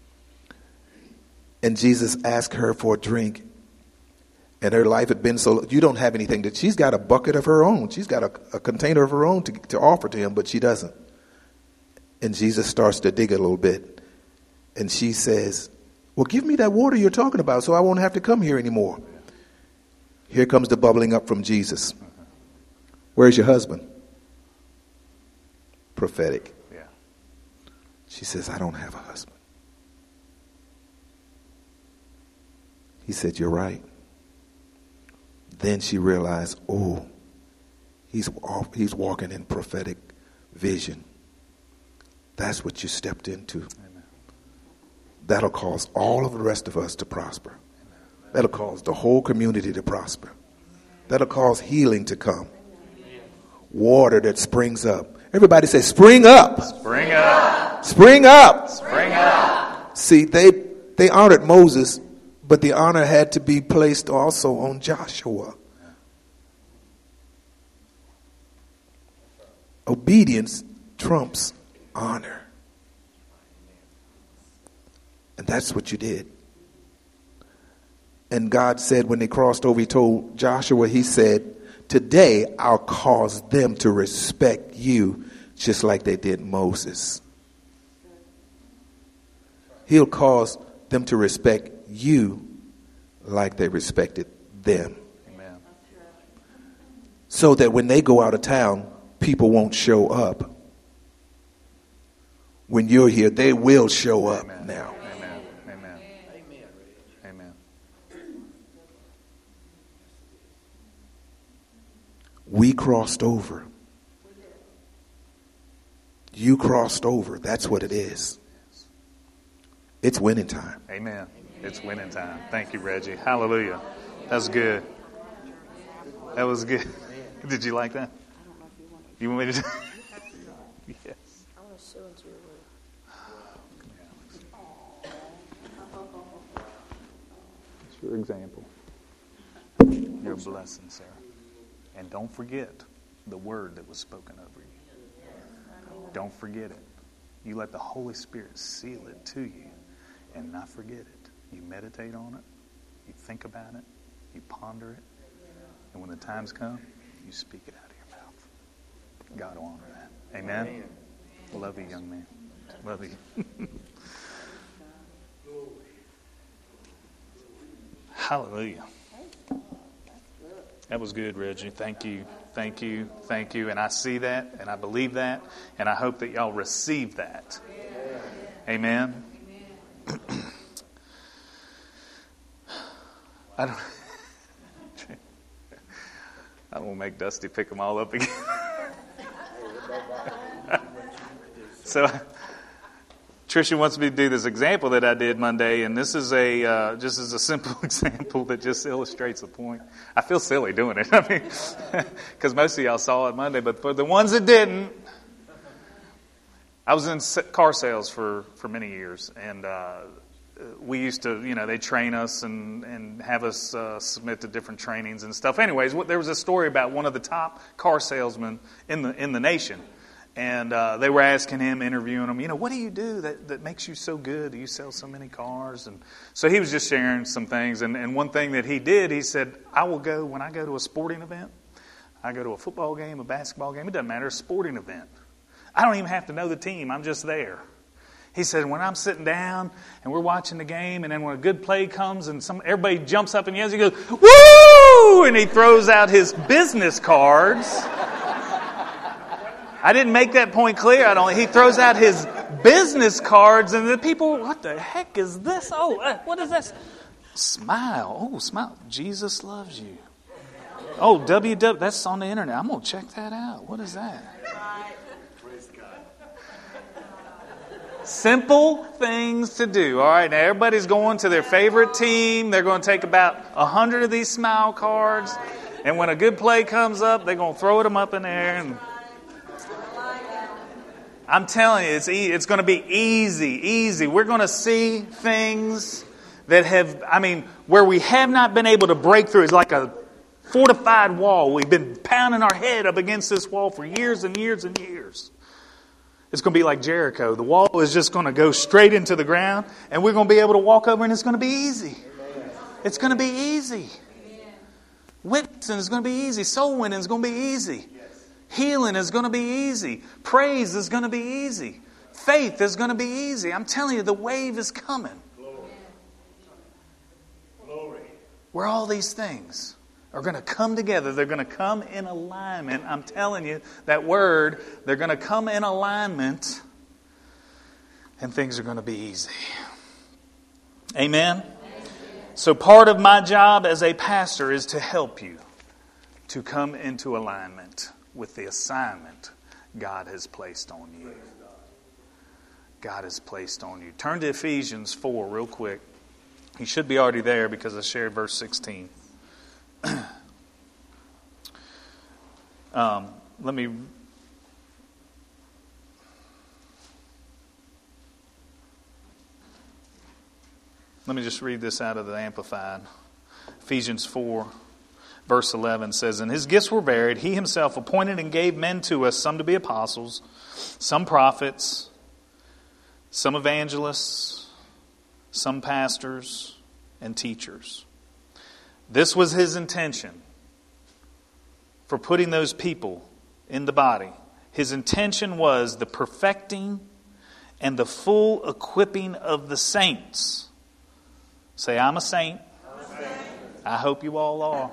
S3: And Jesus asked her for a drink. And her life had been so, you don't have anything. That she's got a bucket of her own. She's got a container of her own to offer to him, but she doesn't. And Jesus starts to dig a little bit. And she says, well, give me that water you're talking about so I won't have to come here anymore. Here comes the bubbling up from Jesus. Where's your husband? Prophetic.
S1: Yeah.
S3: She says, I don't have a husband. He said, you're right. Then she realized, oh, he's walking in prophetic vision. That's what you stepped into.
S1: Amen.
S3: That'll cause all of the rest of us to prosper. Amen. That'll cause the whole community to prosper. That'll cause healing to come. Water that springs up. Everybody say, spring up.
S1: Spring up.
S3: Spring up.
S1: Spring up.
S3: See, they honored Moses, but the honor had to be placed also on Joshua. Obedience trumps honor. And that's what you did. And God said when they crossed over, he told Joshua, he said, today I'll cause them to respect you just like they did Moses. He'll cause them to respect you like they respected them.
S1: Amen.
S3: So that when they go out of town, people won't show up. When you're here, they will show up. Amen. Now.
S1: Amen. Amen. Amen.
S3: We crossed over. You crossed over. That's what it is. It's winning time.
S1: Amen. It's winning time. Thank you, Reggie. Hallelujah. That's good. That was good. Did you like that?
S2: I don't know if you want
S1: You want me to? Yes.
S2: I want to sow into your word.
S1: It's your example. You're a blessing, Sarah. And don't forget the word that was spoken over you. Don't forget it. You let the Holy Spirit seal it to you and not forget it. You meditate on it. You think about it. You ponder it. And when the times come, you speak it out of your mouth. God will honor that. Amen? Amen. Love you, young man. Love you. Hallelujah. That was good, Reggie. Thank you. Thank you. Thank you. And I see that, and I believe that, and I hope that y'all receive that. Amen. I don't want to make Dusty pick them all up again. So, Tricia wants me to do this example that I did Monday, and this is just as a simple example that just illustrates the point. I feel silly doing it. I mean, because most of y'all saw it Monday, but for the ones that didn't, I was in car sales for many years, and we used to, they train us and have us submit to different trainings and stuff. Anyways, there was a story about one of the top car salesmen in the nation. And they were asking him, interviewing him, what do you do that makes you so good? Do you sell so many cars? And so he was just sharing some things. And one thing that he did, he said, when I go to a sporting event, I go to a football game, a basketball game, it doesn't matter, a sporting event. I don't even have to know the team. I'm just there. He said, when I'm sitting down and we're watching the game, and then when a good play comes and everybody jumps up and yells, he goes, woo! And he throws out his business cards. I didn't make that point clear. He throws out his business cards, and the people, what the heck is this? Oh, what is this? Smile. Oh, smile. Jesus loves you. Oh, www. That's on the internet. I'm going to check that out. What is that? Simple things to do. All right, now everybody's going to their favorite team. They're going to take about 100 of these smile cards, and when a good play comes up, they're going to throw them up in the air. And I'm telling you, it's going to be easy. We're going to see things that where we have not been able to break through. It's like a fortified wall. We've been pounding our head up against this wall for years and years and years. It's going to be like Jericho. The wall is just going to go straight into the ground, and we're going to be able to walk over, and it's going to be easy. It's going to be easy. Witnessing is going to be easy. Soul winning is going to be easy. Healing is going to be easy. Praise is going to be easy. Faith is going to be easy. I'm telling you, the wave is coming. Glory. Where all these things are going to come together. They're going to come in alignment. I'm telling you, that word, they're going to come in alignment, and things are going to be easy. Amen? So part of my job as a pastor is to help you to come into alignment with the assignment God has placed on you. God has placed on you. Turn to Ephesians 4 real quick. You should be already there because I shared verse 16. Let me just read this out of the Amplified. Ephesians 4, verse 11 says, "And his gifts were varied. He himself appointed and gave men to us, some to be apostles, some prophets, some evangelists, some pastors and teachers." This was his intention for putting those people in the body. His intention was the perfecting and the full equipping of the saints. Say, I'm a saint. I hope you all are.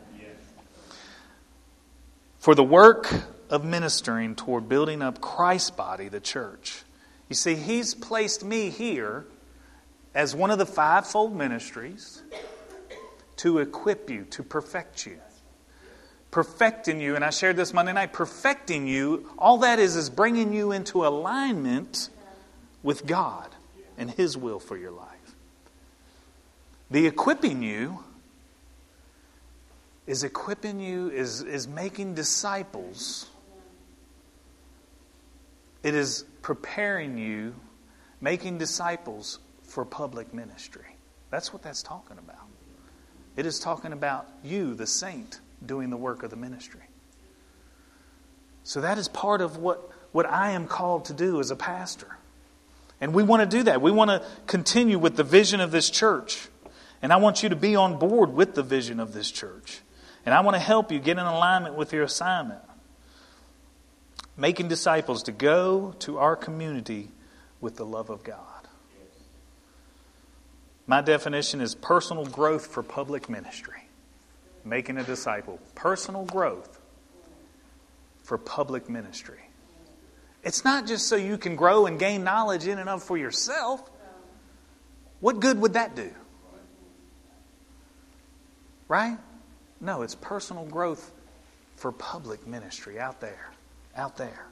S1: For the work of ministering toward building up Christ's body, the church. You see, he's placed me here as one of the fivefold ministries to equip you, to perfect you. Perfecting you, and I shared this Monday night, perfecting you, all that is bringing you into alignment with God and His will for your life. The equipping you is equipping you, is making disciples. It is preparing you, making disciples for public ministry. That's what that's talking about. It is talking about you, the saint, doing the work of the ministry. So that is part of what I am called to do as a pastor. And we want to do that. We want to continue with the vision of this church. And I want you to be on board with the vision of this church. And I want to help you get in alignment with your assignment. Making disciples to go to our community with the love of God. My definition is personal growth for public ministry. Making a disciple. Personal growth for public ministry. It's not just so you can grow and gain knowledge in and of for yourself. What good would that do? Right? No, it's personal growth for public ministry out there. Out there.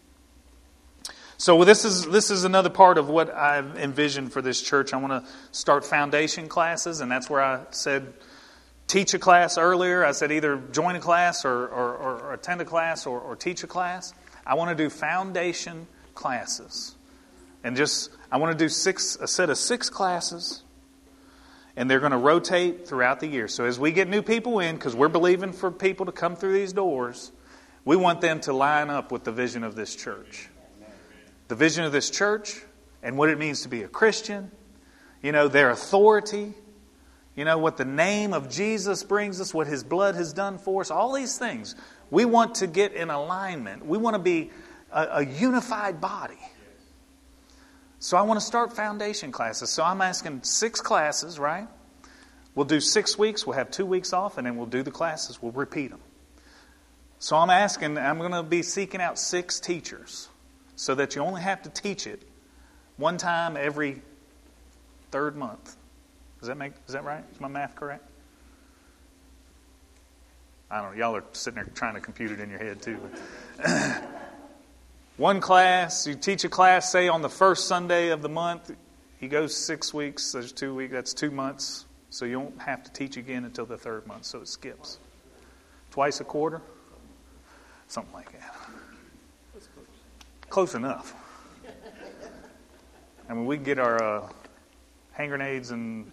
S1: So this is another part of what I've envisioned for this church. I want to start foundation classes, and that's where I said teach a class earlier. I said either join a class or attend a class or teach a class. I want to do foundation classes. And I want to do a set of 6 classes, and they're going to rotate throughout the year. So as we get new people in, because we're believing for people to come through these doors, we want them to line up with the vision of this church. The vision of this church and what it means to be a Christian. Their authority. What the name of Jesus brings us, what His blood has done for us. All these things. We want to get in alignment. We want to be a unified body. So I want to start foundation classes. So I'm asking 6 classes, right? We'll do 6 weeks. We'll have 2 weeks off, and then we'll do the classes. We'll repeat them. So I'm going to be seeking out 6 teachers so that you only have to teach it one time every 3rd month. Is that right? Is my math correct? I don't know. Y'all are sitting there trying to compute it in your head too. One class, you teach a class, say on the first Sunday of the month. He goes 6 weeks. There's 2 weeks. That's 2 months. So you don't have to teach again until the 3rd month. So it skips. Twice a quarter? Something like that. Close enough. I mean, we can get our hand grenades and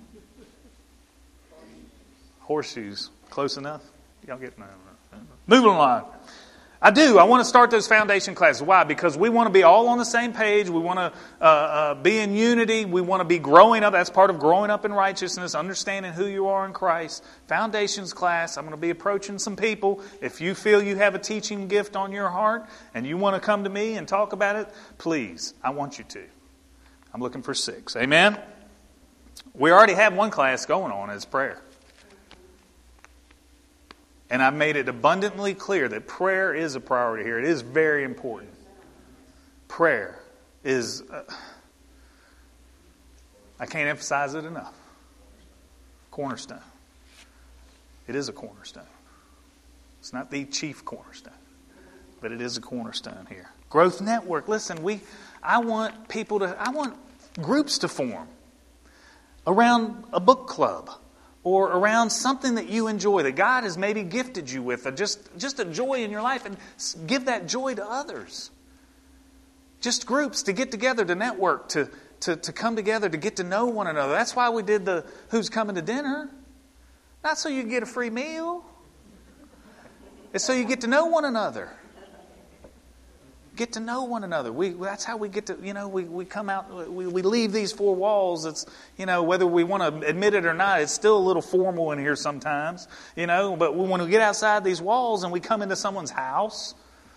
S1: horseshoes. Close enough? Y'all get moving along. I want to start those foundation classes. Why? Because we want to be all on the same page. We want to be in unity. We want to be growing up. That's part of growing up in righteousness, understanding who you are in Christ. Foundations class. I'm going to be approaching some people. If you feel you have a teaching gift on your heart and you want to come to me and talk about it, please, I want you to. I'm looking for 6. Amen? We already have one class going on. It's prayer. And I've made it abundantly clear that prayer is a priority here. It is very important. Prayer is, I can't emphasize it enough. Cornerstone. It is a cornerstone. It's not the chief cornerstone, but it is a cornerstone here. Growth Network. Listen, I want groups to form around a book club. Or around something that you enjoy, that God has maybe gifted you with, or just a joy in your life, and give that joy to others. Just groups to get together, to network, to come together, to get to know one another. That's why we did the Who's Coming to Dinner. Not so you get a free meal. It's so you get to know one another. Get to know one another. That's how we get to, we come out, we leave these 4 walls. It's, whether we want to admit it or not, it's still a little formal in here sometimes, but when we get outside these walls and we come into someone's house,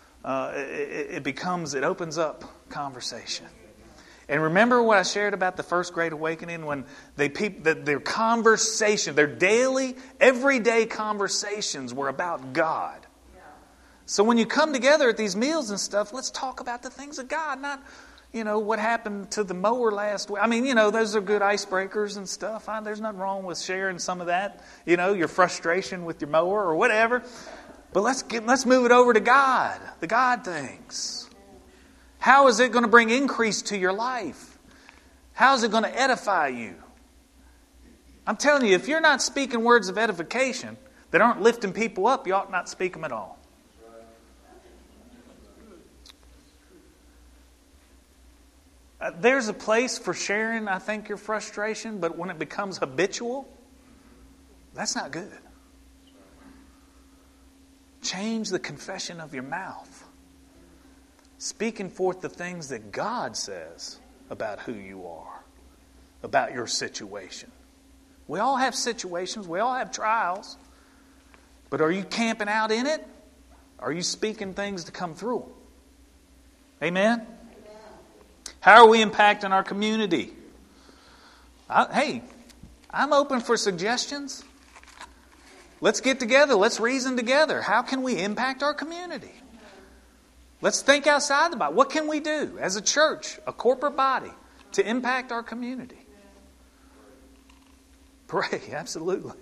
S1: it opens up conversation. And remember what I shared about the First Great Awakening when their conversation, their daily, everyday conversations were about God. So when you come together at these meals and stuff, let's talk about the things of God, not, what happened to the mower last week. I mean, those are good icebreakers and stuff. There's nothing wrong with sharing some of that, your frustration with your mower or whatever. But let's move it over to God, the God things. How is it going to bring increase to your life? How is it going to edify you? I'm telling you, if you're not speaking words of edification, that aren't lifting people up, you ought not speak them at all. There's a place for sharing, I think, your frustration, but when it becomes habitual, that's not good. Change the confession of your mouth. Speaking forth the things that God says about who you are, about your situation. We all have situations. We all have trials. But are you camping out in it? Are you speaking things to come through? Amen? How are we impacting our community? Hey, I'm open for suggestions. Let's get together. Let's reason together. How can we impact our community? Let's think outside the box. What can we do as a church, a corporate body, to impact our community? Pray, absolutely.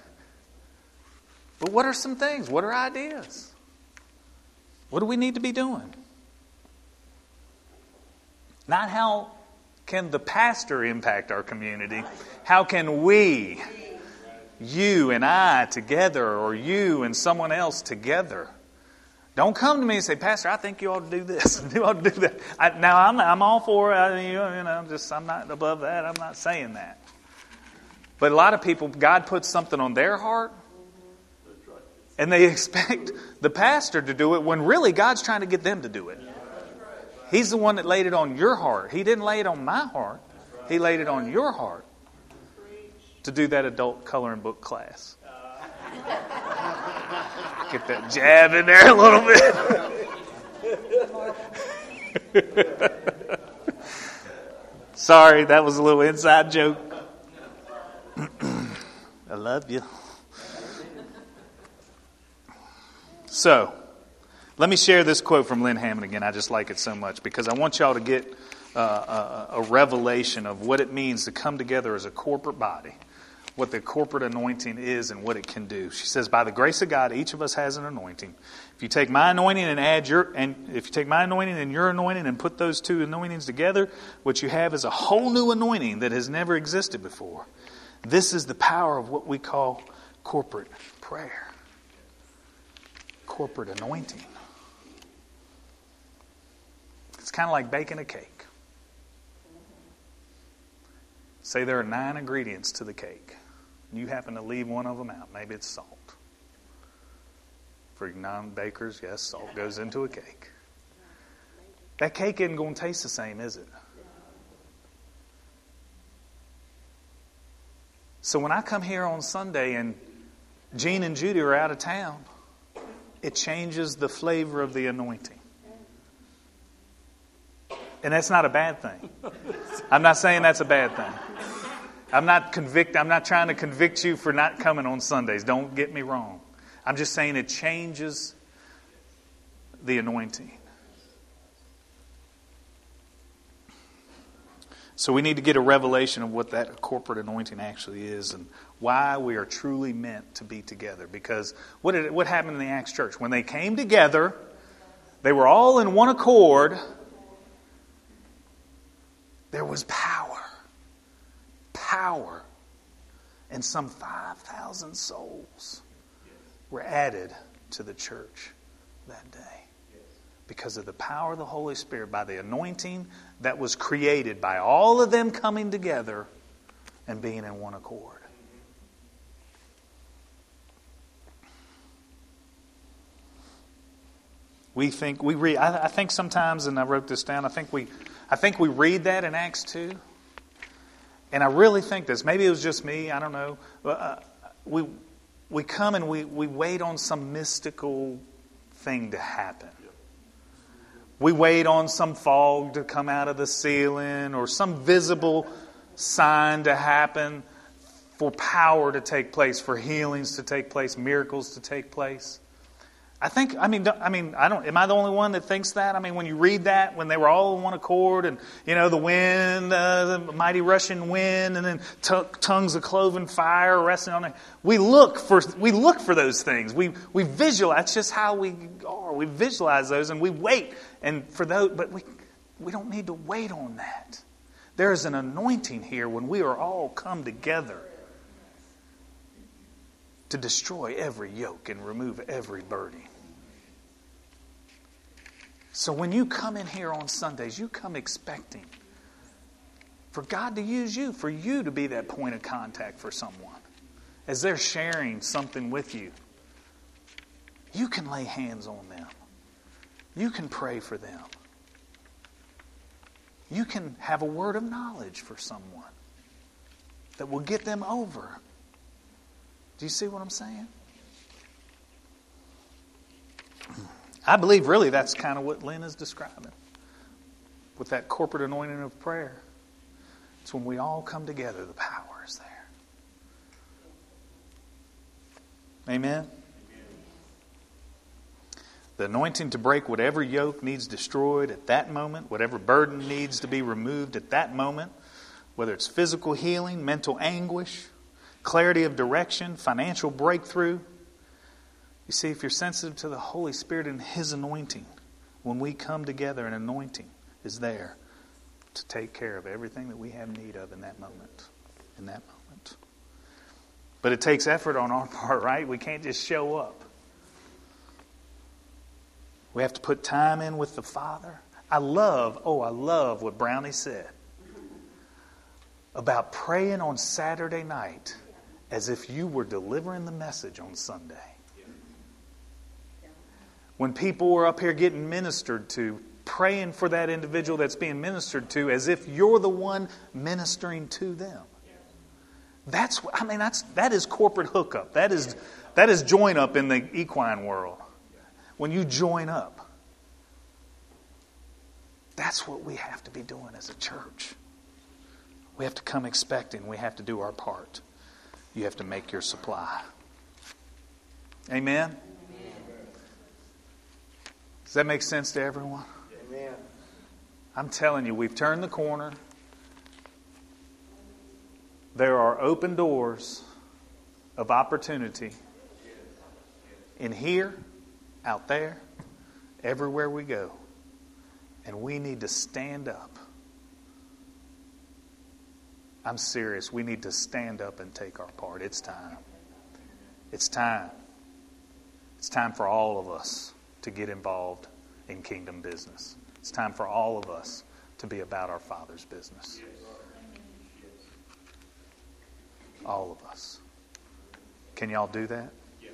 S1: But what are some things? What are ideas? What do we need to be doing? Not how can the pastor impact our community. How can we, you and I together, or you and someone else together? Don't come to me and say, Pastor, I think you ought to do this. You ought to do that. I'm all for it. I'm not above that. I'm not saying that. But a lot of people, God puts something on their heart, and they expect the pastor to do it when really God's trying to get them to do it. He's the one that laid it on your heart. He didn't lay it on my heart. He laid it on your heart to do that adult coloring book class. Get that jab in there a little bit. Sorry, that was a little inside joke. I love you. So, let me share this quote from Lynn Hammond again. I just like it so much because I want y'all to get a revelation of what it means to come together as a corporate body, what the corporate anointing is and what it can do. She says, by the grace of God, each of us has an anointing. If you take my anointing if you take my anointing and your anointing and put those two anointings together, what you have is a whole new anointing that has never existed before. This is the power of what we call corporate prayer. Corporate anointing. It's kind of like baking a cake. Say there are 9 ingredients to the cake. You happen to leave one of them out. Maybe it's salt. For non-bakers, yes, salt goes into a cake. That cake isn't going to taste the same, is it? So when I come here on Sunday and Gene and Judy are out of town, it changes the flavor of the anointing. And that's not a bad thing. I'm not saying that's a bad thing. I'm not trying to convict you for not coming on Sundays. Don't get me wrong. I'm just saying it changes the anointing. So we need to get a revelation of what that corporate anointing actually is and why we are truly meant to be together. Because what happened in the Acts church? When they came together, they were all in one accord. There was power. Power. And some 5,000 souls were added to the church that day. Because of the power of the Holy Spirit, by the anointing that was created by all of them coming together and being in one accord. I think sometimes, and I wrote this down, I think we read that in Acts 2. And I really think this, maybe it was just me, I don't know. We come and we wait on some mystical thing to happen. We wait on some fog to come out of the ceiling or some visible sign to happen for power to take place, for healings to take place, miracles to take place. Am I the only one that thinks that? I mean, when you read that, when they were all in one accord and, the wind, the mighty rushing wind, and then tongues of cloven fire resting on it. We look for those things. We visualize. That's just how we are. We visualize those and we wait. And for those, but we don't need to wait on that. There is an anointing here when we are all come together to destroy every yoke and remove every burden. So when you come in here on Sundays, you come expecting for God to use you, for you to be that point of contact for someone. As they're sharing something with you, you can lay hands on them. You can pray for them. You can have a word of knowledge for someone that will get them over. Do you see what I'm saying? I believe really that's kind of what Lynn is describing with that corporate anointing of prayer. It's when we all come together, the power is there. Amen? The anointing to break whatever yoke needs destroyed at that moment, whatever burden needs to be removed at that moment, whether it's physical healing, mental anguish, clarity of direction, financial breakthrough. You see, if you're sensitive to the Holy Spirit and His anointing, when we come together, an anointing is there to take care of everything that we have need of in that moment. In that moment. But it takes effort on our part, right? We can't just show up. We have to put time in with the Father. I love what Brownie said about praying on Saturday night as if you were delivering the message on Sunday. When people were up here getting ministered to, praying for that individual that's being ministered to as if you're the one ministering to them. That is corporate hookup. That is join up in the equine world. When you join up, that's what we have to be doing as a church. We have to come expecting. We have to do our part. You have to make your supply. Amen? Does that make sense to everyone?
S3: Amen.
S1: I'm telling you, we've turned the corner. There are open doors of opportunity in here, out there, everywhere we go. And we need to stand up. I'm serious. We need to stand up and take our part. It's time. It's time. It's time for all of us to get involved in kingdom business. It's time for all of us to be about our Father's business. All of us. Can y'all do that?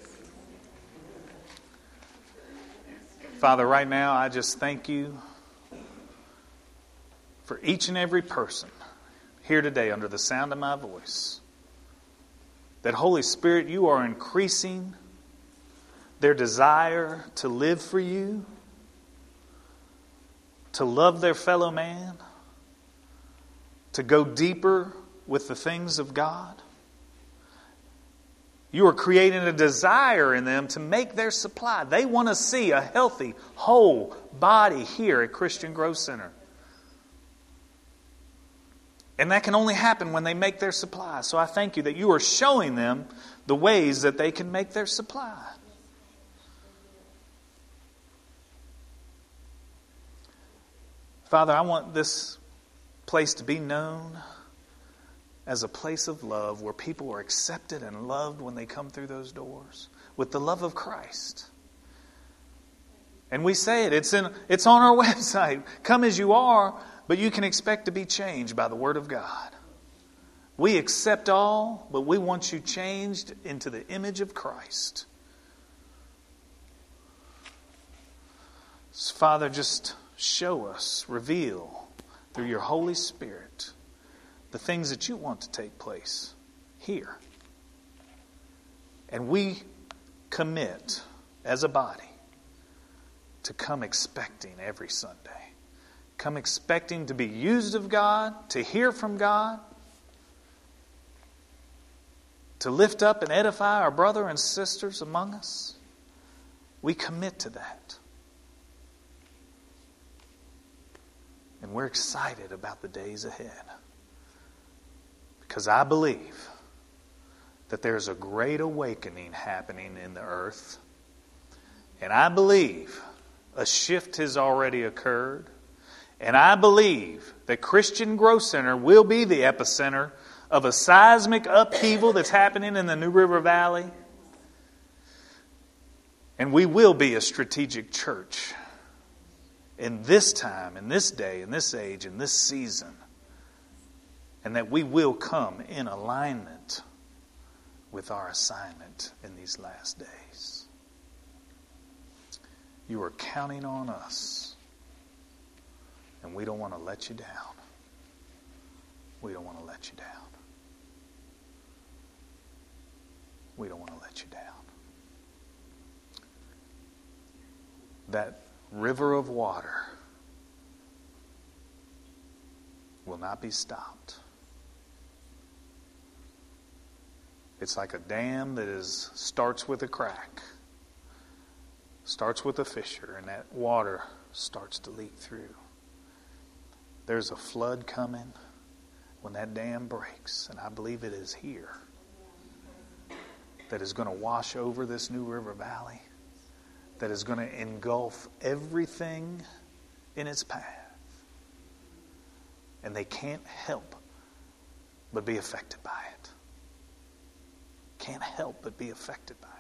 S1: Father, right now I just thank you for each and every person here today under the sound of my voice. That Holy Spirit, you are increasing their desire to live for you, to love their fellow man, to go deeper with the things of God. You are creating a desire in them to make their supply. They want to see a healthy, whole body here at Christian Growth Center. And that can only happen when they make their supply. So I thank you that you are showing them the ways that they can make their supply. Father, I want this place to be known as a place of love where people are accepted and loved when they come through those doors with the love of Christ. And we say it. It's on our website. Come as you are, but you can expect to be changed by the Word of God. We accept all, but we want you changed into the image of Christ. So, Father, just show us, reveal through your Holy Spirit the things that you want to take place here. And we commit as a body to come expecting every Sunday. Come expecting to be used of God, to hear from God, to lift up and edify our brother and sisters among us. We commit to that. And we're excited about the days ahead. Because I believe that there's a great awakening happening in the earth. And I believe a shift has already occurred. And I believe that Christian Growth Center will be the epicenter of a seismic upheaval that's happening in the New River Valley. And we will be a strategic church in this time, in this day, in this age, in this season. And that we will come in alignment with our assignment in these last days. You are counting on us. And we don't want to let you down. We don't want to let you down. We don't want to let you down. That river of water will not be stopped. It's like a dam that starts with a crack, starts with a fissure, and that water starts to leak through. There's a flood coming when that dam breaks, and I believe it is here, that is going to wash over this New River Valley, that is going to engulf everything in its path. And they can't help but be affected by it. Can't help but be affected by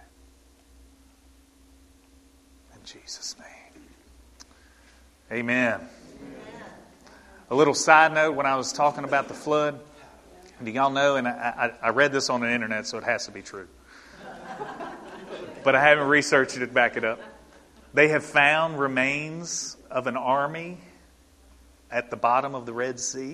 S1: it. In Jesus' name. Amen. A little side note, when I was talking about the flood, do y'all know, and I read this on the internet, so it has to be true. But I haven't researched it to back it up. They have found remains of an army at the bottom of the Red Sea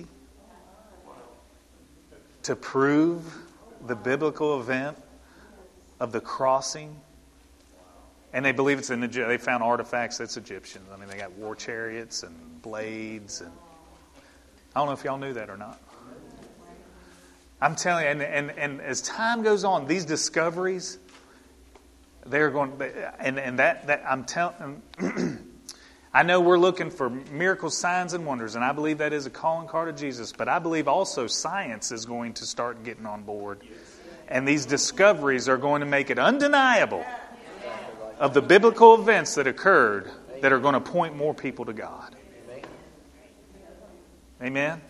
S1: to prove the biblical event of the crossing. And they believe it's they found artifacts that's Egyptian. I mean, they got war chariots and blades. And I don't know if y'all knew that or not. I'm telling you, and as time goes on, these discoveries, they're going, and that I'm telling. I know we're looking for miracles, signs, and wonders, and I believe that is a calling card of Jesus. But I believe also science is going to start getting on board, and these discoveries are going to make it undeniable of the biblical events that occurred that are going to point more people to God. Amen.